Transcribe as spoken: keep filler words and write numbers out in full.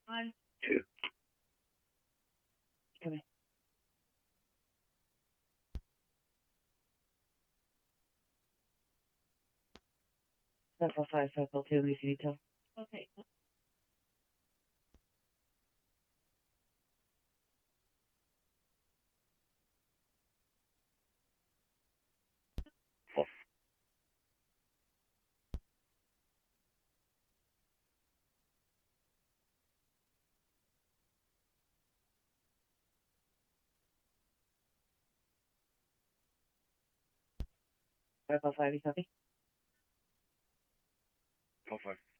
One, two. Okay. Central five, Circle two, Lucy Detail. Okay. Circle five, you copy? Call five.